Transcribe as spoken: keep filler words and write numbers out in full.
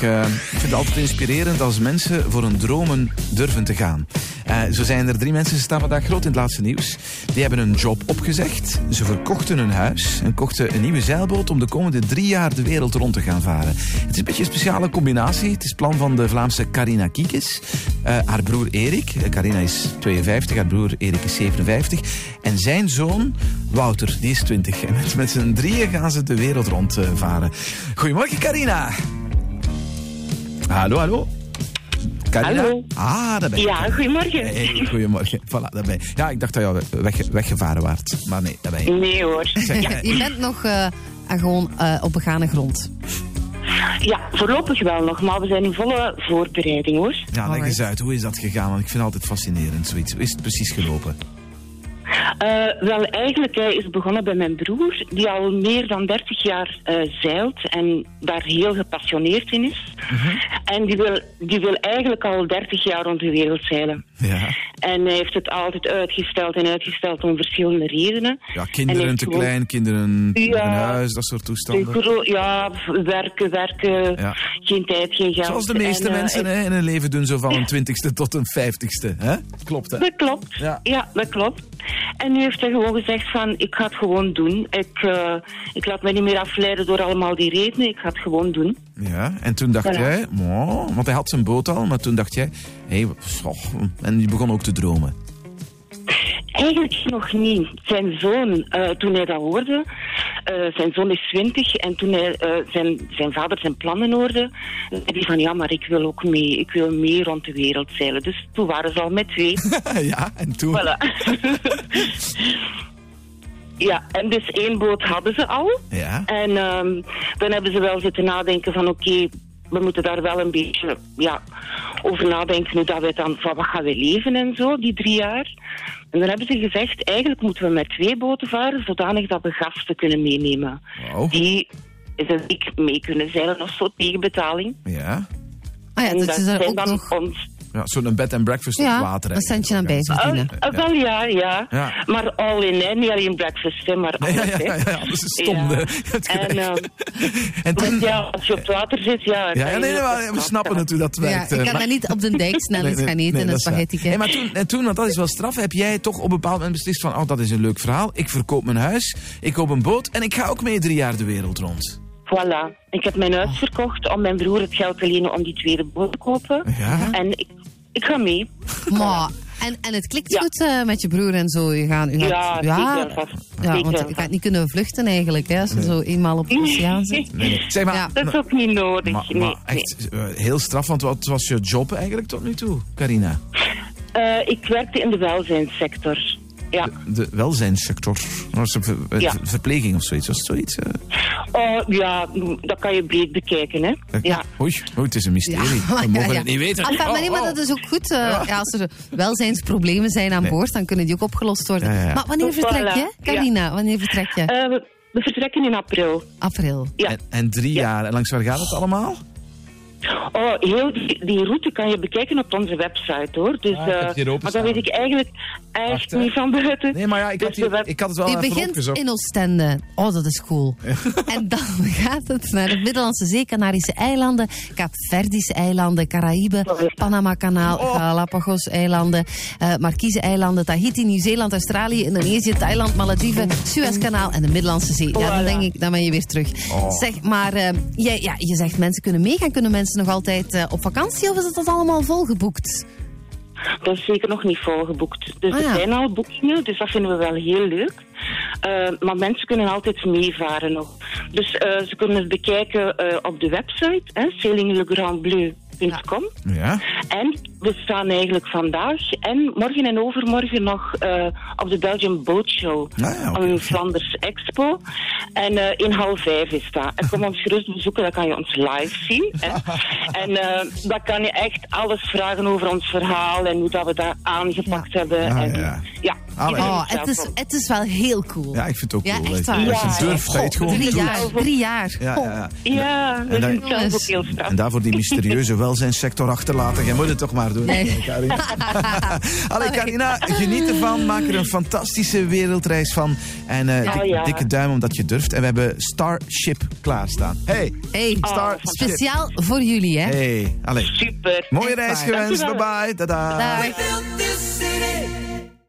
uh, ik vind het altijd inspirerend als mensen voor hun dromen durven te gaan. Uh, zo zijn er drie mensen, ze staan vandaag groot in het laatste nieuws. Die hebben een job opgezegd. Ze verkochten hun huis en kochten een nieuwe zeilboot om de komende drie jaar de wereld rond te gaan varen. Het is een beetje een speciale combinatie. Het is het plan van de Vlaamse Carina Kiekes. Uh, haar broer Erik. Carina is tweeënvijftig, haar broer Erik is zevenenvijftig. En zijn zoon Wouter, die is twintig. En met, met z'n drieën gaan ze de wereld rond uh, varen. Goedemorgen, Carina. Hallo, hallo. Carina? Hallo. Ah, daar ben je. Ja, goedemorgen. Hey, goedemorgen. Voilà, daar ben je. Ja, ik dacht dat je weg, weggevaren waart. Maar nee, daar ben je. Nee hoor. Ja. Je bent nog uh, gewoon uh, op begane grond. Ja, voorlopig wel nog, maar we zijn in volle voorbereiding hoor. Ja, leg eens uit. Hoe is dat gegaan? Want ik vind het altijd fascinerend, zoiets. Hoe is het precies gelopen? Uh, wel, eigenlijk uh, is het begonnen bij mijn broer, die al meer dan dertig jaar uh, zeilt en daar heel gepassioneerd in is. Uh-huh. En die wil, die wil eigenlijk al dertig jaar rond de wereld zeilen. Ja. En hij heeft het altijd uitgesteld en uitgesteld om verschillende redenen. Ja, kinderen te gewoon... klein, kinderen ja, in huis, dat soort toestanden. Gro- ja, werken, werken, ja. Geen tijd, geen geld. Zoals de meeste en, mensen uh, hè, in hun leven doen, zo van een twintigste tot een vijftigste. Hè? Klopt, hè? Dat klopt, ja. ja, dat klopt. En nu heeft hij gewoon gezegd van, ik ga het gewoon doen. Ik, uh, ik laat me niet meer afleiden door allemaal die redenen, ik ga het gewoon doen. Ja, en toen dacht voilà. jij, oh, want hij had zijn boot al, maar toen dacht jij, hé, hey, oh, en je begon ook te dromen. Eigenlijk nog niet. Zijn zoon, uh, toen hij dat hoorde, uh, zijn zoon is twintig, en toen hij uh, zijn, zijn vader zijn plannen hoorde, zei hij van, ja, maar ik wil ook mee, ik wil mee rond de wereld zeilen. Dus toen waren ze al met twee. Ja, en toen? Voilà. Ja, en dus één boot hadden ze al. Ja. En um, dan hebben ze wel zitten nadenken van, oké, okay, we moeten daar wel een beetje ja, over nadenken hoe dat we dan, van wat gaan we leven en zo, die drie jaar. En dan hebben ze gezegd, eigenlijk moeten we met twee boten varen, zodanig dat we gasten kunnen meenemen. Wow. Die een week mee kunnen zeilen of zo, tegen betaling. Ja. Ah ja, en dat dat is er zijn ook dan nog... ons... Ja, zo'n bed and breakfast op ja, water. Ja, een centje aan bij verdienen. Uh, uh, wel ja, ja, ja. Maar all in, hè. Niet alleen breakfast, hè, maar nee, alles, ja, ja, ja, ja, dat is stom. Ja. En, uh, en toen... ja, als je op het water zit, ja... Ja, ja nee, nee, maar we snappen het hoe dat werkt. Ja, ik kan maar... dat niet op de dijk snel eens nee, nee, gaan eten, nee, een spaghetti. Hey, maar toen, en toen, want dat is wel straf, heb jij toch op een bepaald moment beslist van, oh, dat is een leuk verhaal, ik verkoop mijn huis, ik koop een boot en ik ga ook mee drie jaar de wereld rond. Voilà. Ik heb mijn huis oh. verkocht om mijn broer het geld te lenen om die tweede boot te kopen. Ja. En ik, ik ga mee. Maar, en, en het klikt ja. goed uh, met je broer en zo. Je gaat, je gaat, ja, ja, zeker. Ja, zeker. want je gaat niet kunnen vluchten eigenlijk, hè, als je nee. zo eenmaal op de oceaan zit. Nee, nee. Zeg maar, ja. Dat is ook niet nodig. Maar, nee, maar echt uh, heel straf, want wat was je job eigenlijk tot nu toe, Carina? Uh, ik werkte in de welzijnssector. Ja. De, de welzijnssector? Was het ver, ja. verpleging of zoiets? Was het zoiets? Uh... Uh, ja, dat kan je breed bekijken, hè. Uh, ja. Oei, oei, het is een mysterie. Ja, we mogen ja, ja. het niet weten. Enfin, maar nee, maar dat is ook goed. Uh, ja. Ja, als er welzijnsproblemen zijn aan nee. boord, dan kunnen die ook opgelost worden. Ja, ja, ja. Maar wanneer vertrek je, Carina? Ja. Wanneer vertrek je? Uh, we, we vertrekken in april. April. Ja. En, en drie ja. jaar. En langs waar gaat het allemaal? Oh, heel die, die route kan je bekijken op onze website, hoor. Dus, ah, uh, maar dat weet ik eigenlijk echt Wacht, niet van buiten. Nee, maar ja, ik had, dus die, ik had het wel die even begint opgezocht. in Oostende. Oh, dat is cool. En dan gaat het naar de Middellandse Zee, Canarische eilanden, Kaapverdische eilanden, Caraïben, Panama-kanaal, oh. Galapagos-eilanden, uh, Marquise-eilanden, Tahiti, Nieuw-Zeeland, Australië, Indonesië, Thailand, Malediven, Suezkanaal en de Middellandse Zee. Ja, dan denk ik, dan ben je weer terug. Oh. Zeg, maar uh, jij, ja, je zegt mensen kunnen meegaan, kunnen mensen nog altijd uh, op vakantie of is het dat allemaal volgeboekt? Dat is zeker nog niet volgeboekt. Dus ah, ja. er zijn al boekingen, dus dat vinden we wel heel leuk. Uh, maar mensen kunnen altijd meevaren nog. Dus uh, ze kunnen het bekijken uh, op de website, sailing le grand bleu punt com. Ja. En we staan eigenlijk vandaag en morgen en overmorgen nog uh, op de Belgian Boat Show. Ah, ja, okay. Een Flanders Expo. En uh, in half vijf is dat. En kom ons gerust bezoeken, dan kan je ons live zien. Hè. En uh, dan kan je echt alles vragen over ons verhaal en hoe dat we dat aangepakt ja. hebben. Ah, en, ja. ja, Allee. Oh, het is, het is wel heel cool. Ja, ik vind het ook Ja, cool. echt dat waar. je- Als Ja, je durft, dat je het gewoon Drie doet. jaar, drie jaar. Ja, ja, ja. Ja, En we dan- zijn zelf ook heel straf. En daarvoor die mysterieuze welzijnssector achterlaten. Jij moet het toch maar doen. Nee. Carina. Allee, Carina, geniet ervan. Maak er een fantastische wereldreis van. En uh, Ja, dik, ja. dikke duim omdat je durft. En we hebben Starship klaarstaan. Hey, Hey, Starship. speciaal voor jullie, hè? Hey, allee. Super. Mooie Echt reis waar. gewenst. Bye Dankjewel. bye. Tada. Dag. We built this city